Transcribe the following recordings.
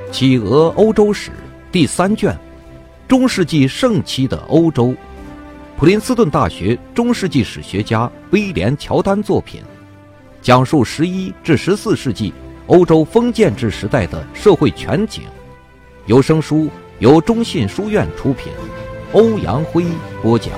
企鹅欧洲史第3卷，中世纪盛期的欧洲，普林斯顿大学中世纪史学家威廉·乔丹作品，讲述11至14世纪欧洲封建制时代的社会全景。有声书由中信书院出品，欧阳辉播讲。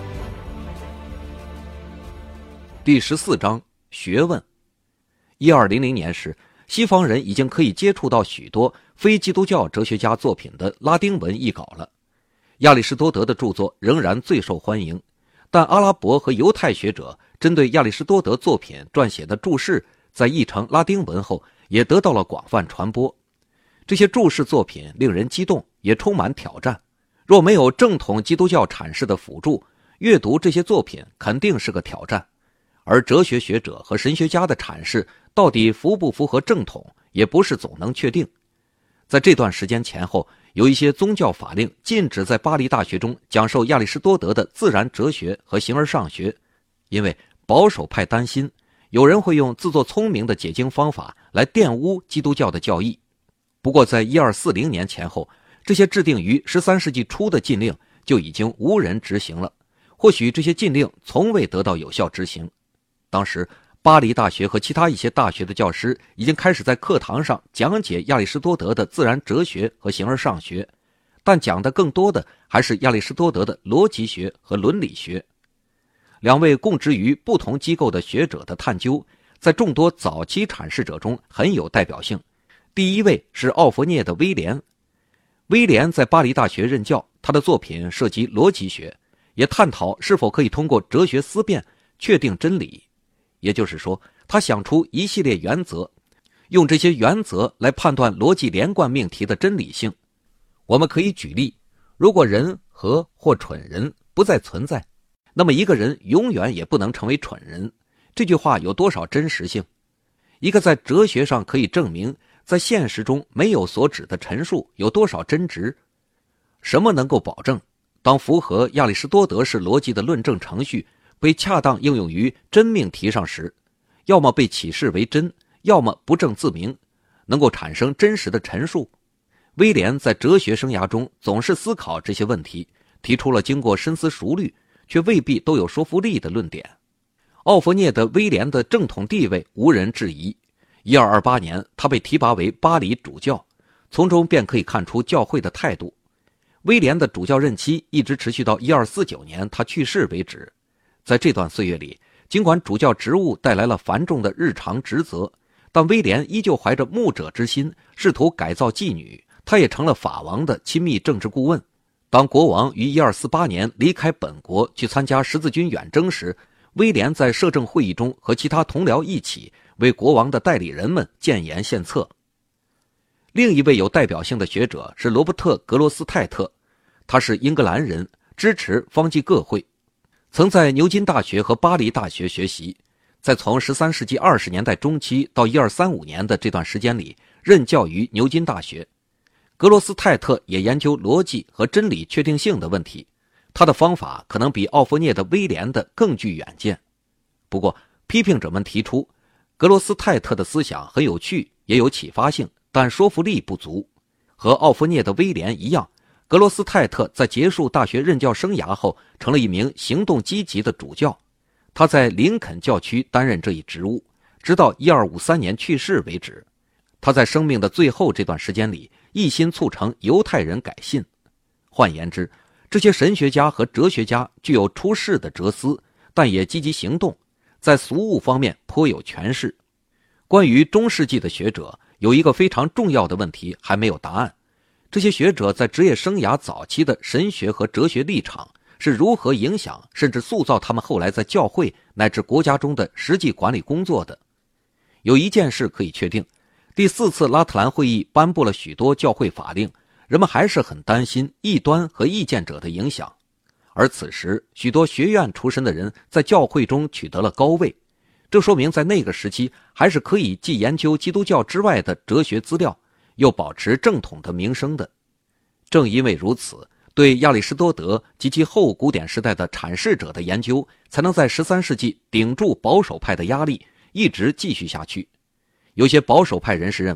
第14章学问。1200年时，西方人已经可以接触到许多非基督教哲学家作品的拉丁文译稿了。亚里士多德的著作仍然最受欢迎，但阿拉伯和犹太学者针对亚里士多德作品撰写的注释，在译成拉丁文后也得到了广泛传播。这些注释作品令人激动，也充满挑战。若没有正统基督教阐释的辅助，阅读这些作品肯定是个挑战。而哲学学者和神学家的阐释到底符不符合正统，也不是总能确定。在这段时间前后，有一些宗教法令禁止在巴黎大学中讲授亚里士多德的自然哲学和形而上学，因为保守派担心有人会用自作聪明的解经方法来玷污基督教的教义。不过在1240年前后，这些制定于13世纪初的禁令就已经无人执行了，或许这些禁令从未得到有效执行。当时巴黎大学和其他一些大学的教师已经开始在课堂上讲解亚里士多德的自然哲学和形而上学，但讲的更多的还是亚里士多德的逻辑学和伦理学。两位供职于不同机构的学者的探究，在众多早期阐释者中很有代表性。第一位是奥弗涅的威廉。威廉在巴黎大学任教，他的作品涉及逻辑学，也探讨是否可以通过哲学思辨确定真理。也就是说，他想出一系列原则，用这些原则来判断逻辑连贯命题的真理性。我们可以举例，如果人和或蠢人不再存在，那么一个人永远也不能成为蠢人。这句话有多少真实性？一个在哲学上可以证明，在现实中没有所指的陈述有多少真值？什么能够保证，当符合亚里士多德式逻辑的论证程序被恰当应用于真命题上时，要么被启示为真，要么不证自明，能够产生真实的陈述？威廉在哲学生涯中总是思考这些问题，提出了经过深思熟虑却未必都有说服力的论点。奥弗涅的威廉的正统地位无人质疑。1228年，他被提拔为巴黎主教，从中便可以看出教会的态度。威廉的主教任期一直持续到1249年他去世为止。在这段岁月里，尽管主教职务带来了繁重的日常职责，但威廉依旧怀着牧者之心，试图改造妓女。他也成了法王的亲密政治顾问。当国王于1248年离开本国去参加十字军远征时，威廉在摄政会议中和其他同僚一起为国王的代理人们建言献策。另一位有代表性的学者是罗伯特·格罗斯泰特，他是英格兰人，支持方济各会，曾在牛津大学和巴黎大学学习，在从13世纪20年代中期到1235年的这段时间里任教于牛津大学。格罗斯泰特也研究逻辑和真理确定性的问题，他的方法可能比奥弗涅的威廉的更具远见。不过批评者们提出，格罗斯泰特的思想很有趣，也有启发性，但说服力不足。和奥弗涅的威廉一样，格罗斯泰特在结束大学任教生涯后成了一名行动积极的主教。他在林肯教区担任这一职务，直到1253年去世为止。他在生命的最后这段时间里一心促成犹太人改信。换言之，这些神学家和哲学家具有出世的哲思，但也积极行动，在俗物方面颇有权势。关于中世纪的学者，有一个非常重要的问题还没有答案：这些学者在职业生涯早期的神学和哲学立场是如何影响甚至塑造他们后来在教会乃至国家中的实际管理工作的？有一件事可以确定，第4次拉特兰会议颁布了许多教会法令，人们还是很担心异端和意见者的影响。而此时许多学院出身的人在教会中取得了高位，这说明在那个时期还是可以既研究基督教之外的哲学资料，又保持正统的名声的。正因为如此，对亚里士多德及其后古典时代的阐释者的研究才能在13世纪顶住保守派的压力，一直继续下去。有些保守派人士认为，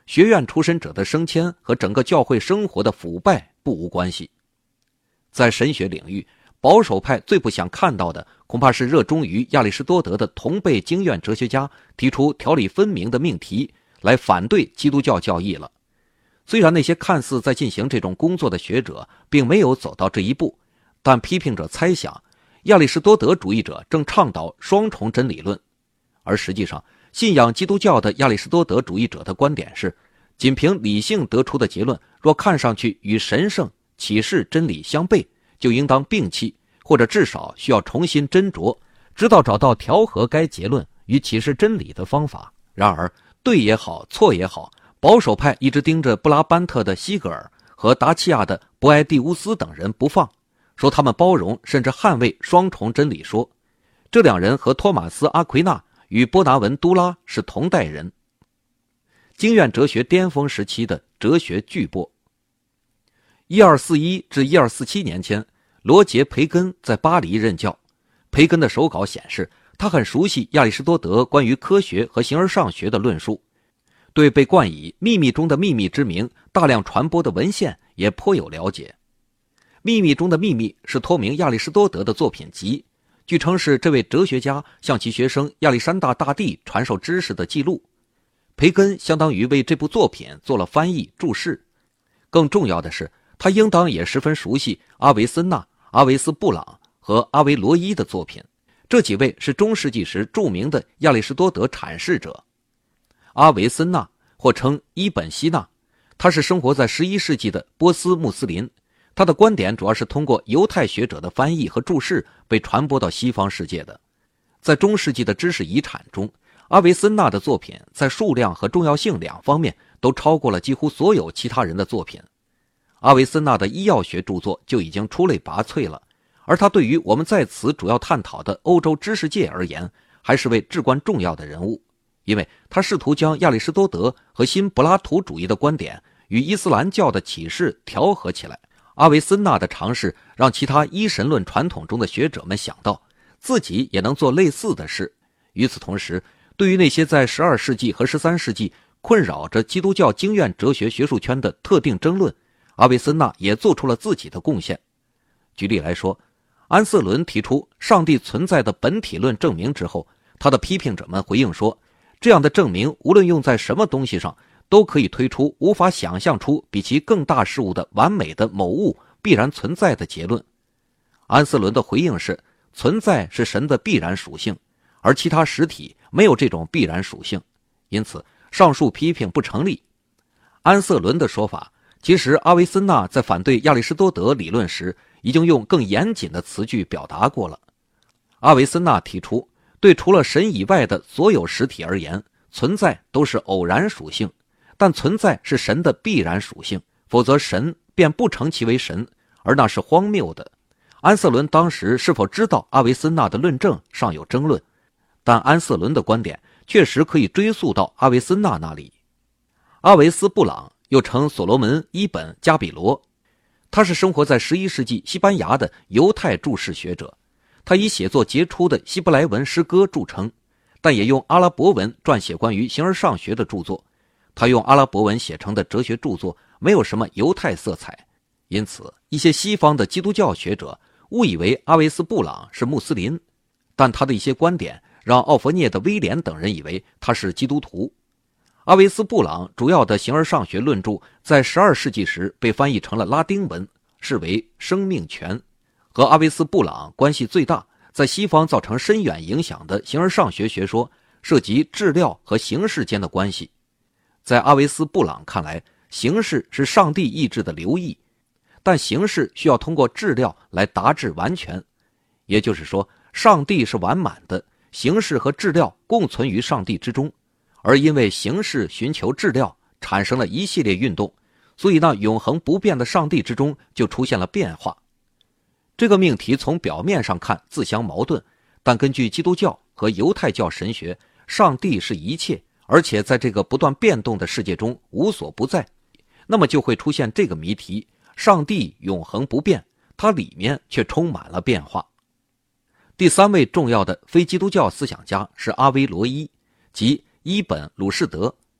学院出身者的升迁和整个教会生活的腐败不无关系。在神学领域，保守派最不想看到的恐怕是热衷于亚里士多德的同辈经院哲学家提出条理分明的命题来反对基督教教义了。虽然那些看似在进行这种工作的学者并没有走到这一步，但批评者猜想亚里士多德主义者正倡导双重真理论，而实际上信仰基督教的亚里士多德主义者的观点是，仅凭理性得出的结论若看上去与神圣启示真理相悖，就应当摒弃，或者至少需要重新斟酌，直到找到调和该结论与启示真理的方法。然而对也好错也好，保守派一直盯着布拉班特的西格尔和达契亚的博埃蒂乌斯等人不放，说他们包容甚至捍卫双重真理说。这两人和托马斯·阿奎那与波拿文都拉是同代人。经院哲学巅峰时期的哲学巨擘。1241至1247年间，罗杰·培根在巴黎任教。培根的手稿显示，他很熟悉亚里士多德关于科学和形而上学的论述，对被冠以秘密中的秘密之名大量传播的文献也颇有了解。秘密中的秘密是托名亚里士多德的作品集，据称是这位哲学家向其学生亚历山大大帝传授知识的记录。培根相当于为这部作品做了翻译注释。更重要的是，他应当也十分熟悉阿维森纳、阿维斯布朗和阿维罗伊的作品，这几位是中世纪时著名的亚里士多德阐释者。阿维森纳或称伊本希纳，他是生活在11世纪的波斯穆斯林，他的观点主要是通过犹太学者的翻译和注释被传播到西方世界的。在中世纪的知识遗产中，阿维森纳的作品在数量和重要性两方面都超过了几乎所有其他人的作品。阿维森纳的医药学著作就已经出类拔萃了，而他对于我们在此主要探讨的欧洲知识界而言，还是位至关重要的人物，因为他试图将亚里士多德和新柏拉图主义的观点与伊斯兰教的启示调和起来。阿维森纳的尝试让其他一神论传统中的学者们想到自己也能做类似的事。与此同时，对于那些在12世纪和13世纪困扰着基督教经院哲学学术圈的特定争论，阿维森纳也做出了自己的贡献。举例来说，安瑟伦提出上帝存在的本体论证明之后，他的批评者们回应说，这样的证明无论用在什么东西上，都可以推出无法想象出比其更大事物的完美的某物必然存在的结论。安瑟伦的回应是，存在是神的必然属性，而其他实体没有这种必然属性，因此上述批评不成立。安瑟伦的说法，其实阿维森纳在反对亚里士多德理论时已经用更严谨的词句表达过了。阿维森纳提出，对除了神以外的所有实体而言，存在都是偶然属性，但存在是神的必然属性，否则神便不成其为神，而那是荒谬的。安瑟伦当时是否知道阿维森纳的论证尚有争论，但安瑟伦的观点确实可以追溯到阿维森纳那里。阿维斯布朗又称所罗门·伊本·加比罗，他是生活在11世纪西班牙的犹太注释学者，他以写作杰出的希伯来文诗歌著称，但也用阿拉伯文撰写关于形而上学的著作。他用阿拉伯文写成的哲学著作没有什么犹太色彩，因此一些西方的基督教学者误以为阿维斯布朗是穆斯林，但他的一些观点让奥弗涅的威廉等人以为他是基督徒。阿维斯布朗主要的形而上学论著在12世纪时被翻译成了拉丁文，视为生命权。和阿维斯布朗关系最大，在西方造成深远影响的形而上学学说涉及质料和形式间的关系。在阿维斯布朗看来，形式是上帝意志的流溢，但形式需要通过质料来达至完全。也就是说，上帝是完满的，形式和质料共存于上帝之中，而因为形式寻求质料产生了一系列运动，所以那永恒不变的上帝之中就出现了变化。这个命题从表面上看自相矛盾，但根据基督教和犹太教神学，上帝是一切，而且在这个不断变动的世界中无所不在，那么就会出现这个谜题：上帝永恒不变，它里面却充满了变化。第三位重要的非基督教思想家是阿维罗伊，即伊本·鲁士德。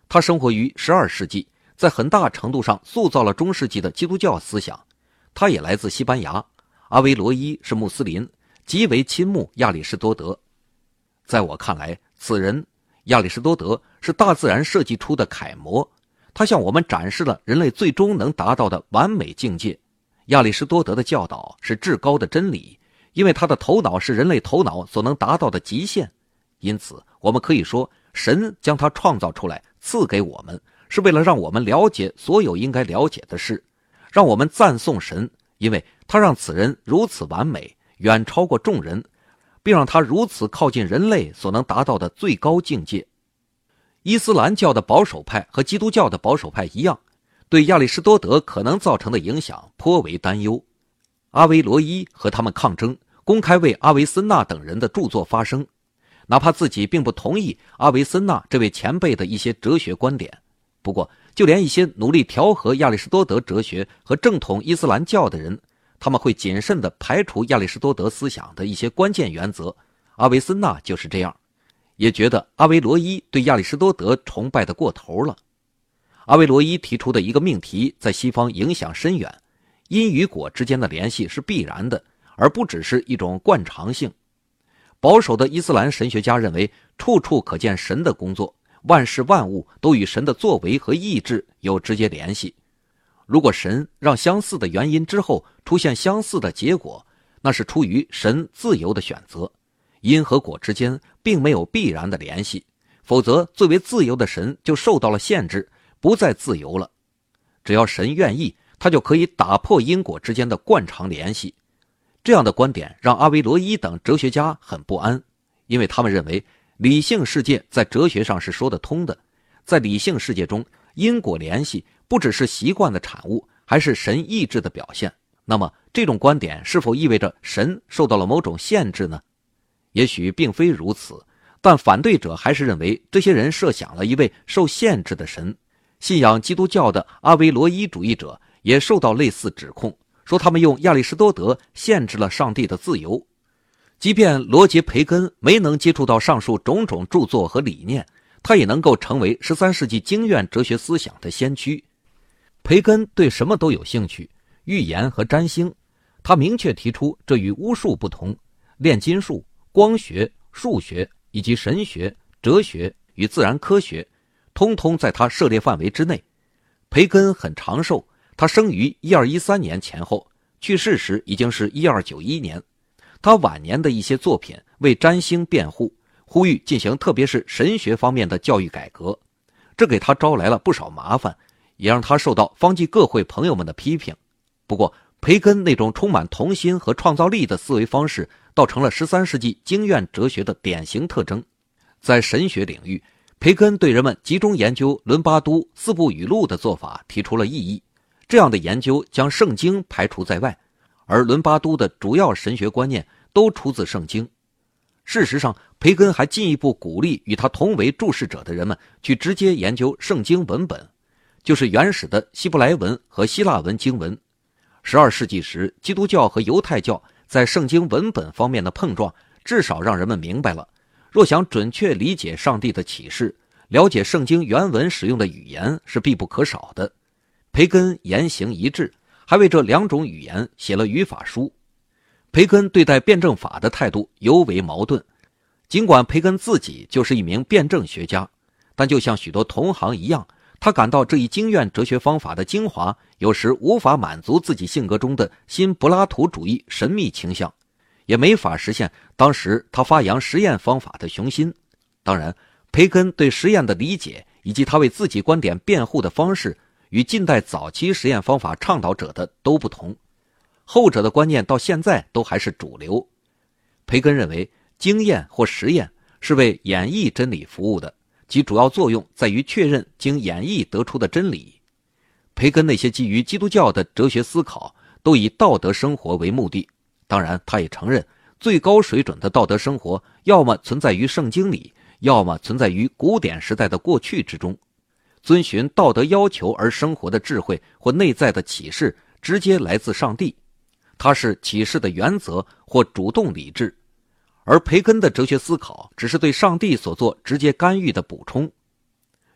他生活于12世纪，在很大程度上塑造了中世纪的基督教思想。他也来自西班牙，阿维罗伊是穆斯林，极为亲慕亚里士多德。在我看来，此人亚里士多德是大自然设计出的楷模，他向我们展示了人类最终能达到的完美境界。亚里士多德的教导是至高的真理，因为他的头脑是人类头脑所能达到的极限。因此我们可以说，神将他创造出来赐给我们，是为了让我们了解所有应该了解的事，让我们赞颂神，因为他让此人如此完美，远超过众人，并让他如此靠近人类所能达到的最高境界。伊斯兰教的保守派和基督教的保守派一样，对亚里士多德可能造成的影响颇为担忧。阿维罗伊和他们抗争，公开为阿维森纳等人的著作发声，哪怕自己并不同意阿维森纳这位前辈的一些哲学观点。不过就连一些努力调和亚里士多德哲学和正统伊斯兰教的人，他们会谨慎地排除亚里士多德思想的一些关键原则。阿维森纳就是这样，也觉得阿维罗伊对亚里士多德崇拜得过头了。阿维罗伊提出的一个命题在西方影响深远，因与果之间的联系是必然的，而不只是一种惯常性。保守的伊斯兰神学家认为，处处可见神的工作，万事万物都与神的作为和意志有直接联系。如果神让相似的原因之后出现相似的结果，那是出于神自由的选择，因和果之间并没有必然的联系，否则最为自由的神就受到了限制，不再自由了。只要神愿意，他就可以打破因果之间的惯常联系。这样的观点让阿维罗伊等哲学家很不安，因为他们认为理性世界在哲学上是说得通的，在理性世界中，因果联系不只是习惯的产物，还是神意志的表现。那么这种观点是否意味着神受到了某种限制呢？也许并非如此，但反对者还是认为这些人设想了一位受限制的神。信仰基督教的阿维罗伊主义者也受到类似指控，说他们用亚里士多德限制了上帝的自由。即便罗杰·培根没能接触到上述种种著作和理念，他也能够成为13世纪经院哲学思想的先驱。培根对什么都有兴趣，预言和占星，他明确提出这与巫术不同，炼金术、光学、数学以及神学、哲学与自然科学通通在他涉猎范围之内。培根很长寿，他生于1213年前后，去世时已经是1291年。他晚年的一些作品为占星辩护，呼吁进行特别是神学方面的教育改革，这给他招来了不少麻烦，也让他受到方济各会朋友们的批评。不过培根那种充满童心和创造力的思维方式倒成了13世纪经院哲学的典型特征。在神学领域，培根对人们集中研究伦巴都四部语录的做法提出了异议，这样的研究将圣经排除在外，而伦巴都的主要神学观念都出自圣经。事实上，培根还进一步鼓励与他同为注释者的人们去直接研究圣经文本，就是原始的希伯来文和希腊文经文。12世纪时，基督教和犹太教在圣经文本方面的碰撞，至少让人们明白了，若想准确理解上帝的启示，了解圣经原文使用的语言是必不可少的。培根言行一致，还为这两种语言写了语法书。培根对待辩证法的态度尤为矛盾，尽管培根自己就是一名辩证学家，但就像许多同行一样，他感到这一经院哲学方法的精华有时无法满足自己性格中的新柏拉图主义神秘倾向，也没法实现当时他发扬实验方法的雄心。当然，培根对实验的理解以及他为自己观点辩护的方式与近代早期实验方法倡导者的都不同，后者的观念到现在都还是主流。培根认为经验或实验是为演绎真理服务的，其主要作用在于确认经演绎得出的真理。培根那些基于基督教的哲学思考都以道德生活为目的，当然他也承认最高水准的道德生活要么存在于圣经里，要么存在于古典时代的过去之中。遵循道德要求而生活的智慧或内在的启示直接来自上帝，它是启示的原则或主动理智，而培根的哲学思考只是对上帝所做直接干预的补充。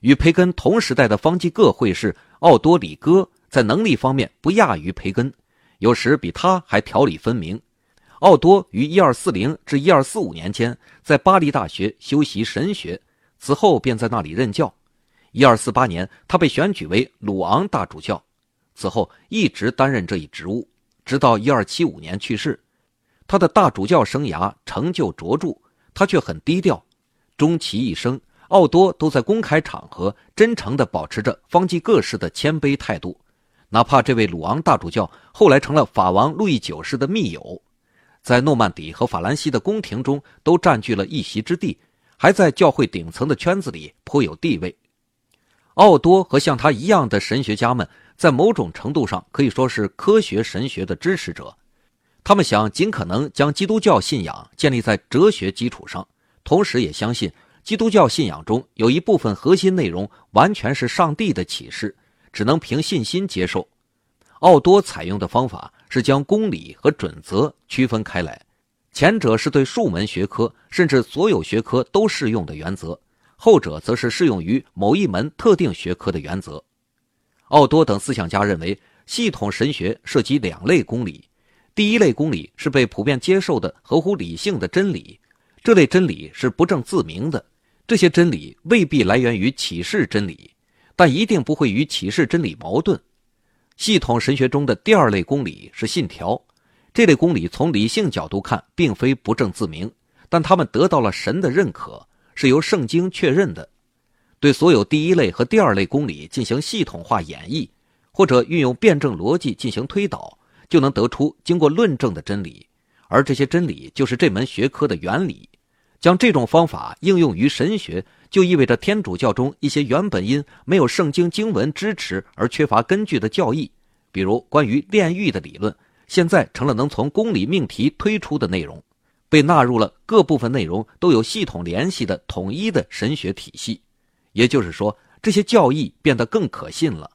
与培根同时代的方济各会士奥多里戈在能力方面不亚于培根，有时比他还条理分明。奥多于1240至1245年间在巴黎大学修习神学，此后便在那里任教。1248年他被选举为鲁昂大主教，此后一直担任这一职务，直到1275年去世。他的大主教生涯成就卓著，他却很低调。终其一生，奥多都在公开场合真诚地保持着方济各式的谦卑态度，哪怕这位鲁昂大主教后来成了法王路易9世的密友，在诺曼底和法兰西的宫廷中都占据了一席之地，还在教会顶层的圈子里颇有地位。奥多和像他一样的神学家们在某种程度上可以说是科学神学的支持者，他们想尽可能将基督教信仰建立在哲学基础上，同时也相信基督教信仰中有一部分核心内容完全是上帝的启示，只能凭信心接受。奥多采用的方法是将公理和准则区分开来，前者是对数门学科甚至所有学科都适用的原则，后者则是适用于某一门特定学科的原则。奥多等思想家认为，系统神学涉及两类公理。第一类公理是被普遍接受的合乎理性的真理，这类真理是不证自明的，这些真理未必来源于启示真理，但一定不会与启示真理矛盾。系统神学中的第二类公理是信条，这类公理从理性角度看并非不证自明，但他们得到了神的认可，是由圣经确认的。对所有第一类和第二类公理进行系统化演绎，或者运用辩证逻辑进行推导，就能得出经过论证的真理，而这些真理就是这门学科的原理。将这种方法应用于神学，就意味着天主教中一些原本因没有圣经经文支持而缺乏根据的教义，比如关于炼狱的理论，现在成了能从公理命题推出的内容，被纳入了各部分内容都有系统联系的统一的神学体系。也就是说，这些教义变得更可信了。